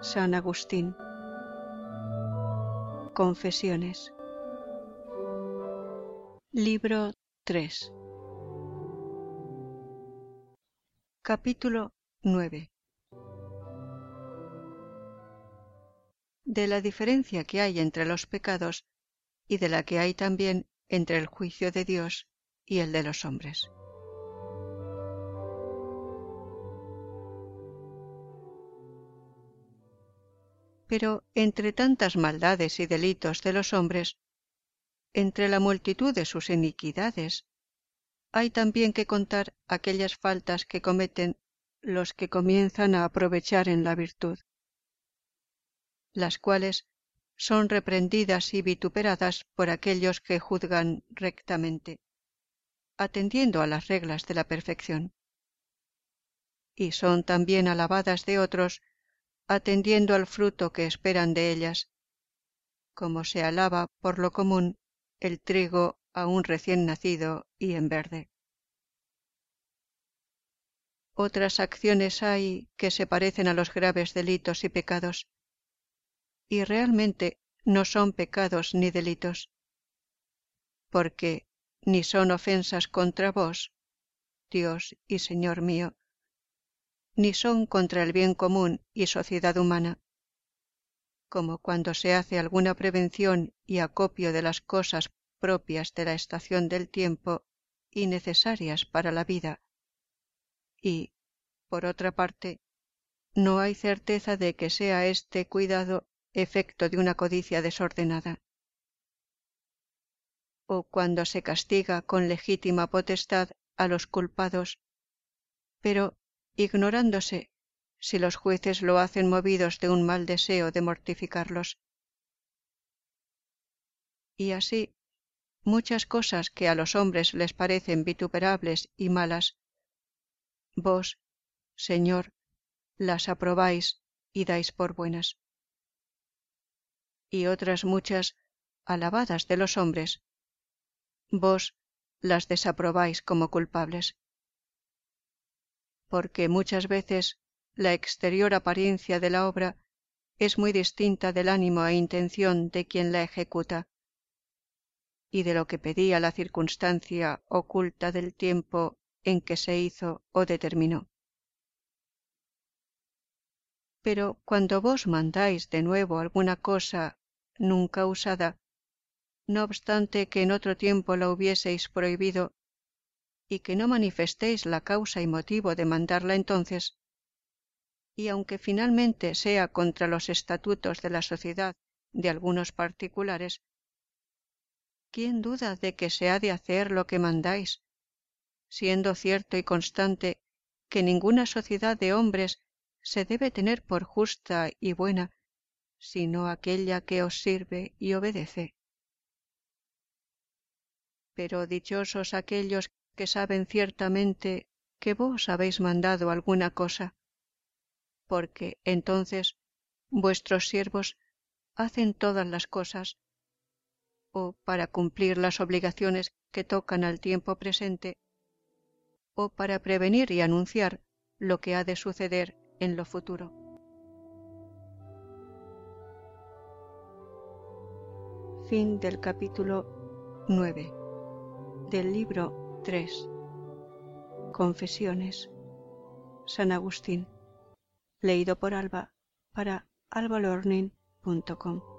San Agustín. Confesiones. Libro 3. Capítulo 9. De la diferencia que hay entre los pecados y de la que hay también entre el juicio de Dios y el de los hombres. Pero entre tantas maldades y delitos de los hombres, entre la multitud de sus iniquidades, hay también que contar aquellas faltas que cometen los que comienzan a aprovechar en la virtud, las cuales son reprendidas y vituperadas por aquellos que juzgan rectamente, atendiendo a las reglas de la perfección, y son también alabadas de otros, atendiendo al fruto que esperan de ellas, como se alaba por lo común el trigo aún recién nacido y en verde. Otras acciones hay que se parecen a los graves delitos y pecados, y realmente no son pecados ni delitos, porque ni son ofensas contra vos, Dios y Señor mío, ni son contra el bien común y sociedad humana, como cuando se hace alguna prevención y acopio de las cosas propias de la estación del tiempo y necesarias para la vida, y, por otra parte, no hay certeza de que sea este cuidado efecto de una codicia desordenada, o cuando se castiga con legítima potestad a los culpados, pero ignorándose si los jueces lo hacen movidos de un mal deseo de mortificarlos. Y así, muchas cosas que a los hombres les parecen vituperables y malas, vos, Señor, las aprobáis y dais por buenas. Y otras muchas, alabadas de los hombres, vos las desaprobáis como culpables. Porque muchas veces la exterior apariencia de la obra es muy distinta del ánimo e intención de quien la ejecuta, y de lo que pedía la circunstancia oculta del tiempo en que se hizo o determinó. Pero cuando vos mandáis de nuevo alguna cosa nunca usada, no obstante que en otro tiempo la hubieseis prohibido, y que no manifestéis la causa y motivo de mandarla entonces, y aunque finalmente sea contra los estatutos de la sociedad de algunos particulares, ¿quién duda de que se ha de hacer lo que mandáis, siendo cierto y constante que ninguna sociedad de hombres se debe tener por justa y buena, sino aquella que os sirve y obedece? Pero dichosos aquellos que saben ciertamente que vos habéis mandado alguna cosa, porque entonces vuestros siervos hacen todas las cosas, o para cumplir las obligaciones que tocan al tiempo presente, o para prevenir y anunciar lo que ha de suceder en lo futuro. Fin del capítulo 9 del libro 3. Confesiones. San Agustín. Leído por Alba para albalearning.com.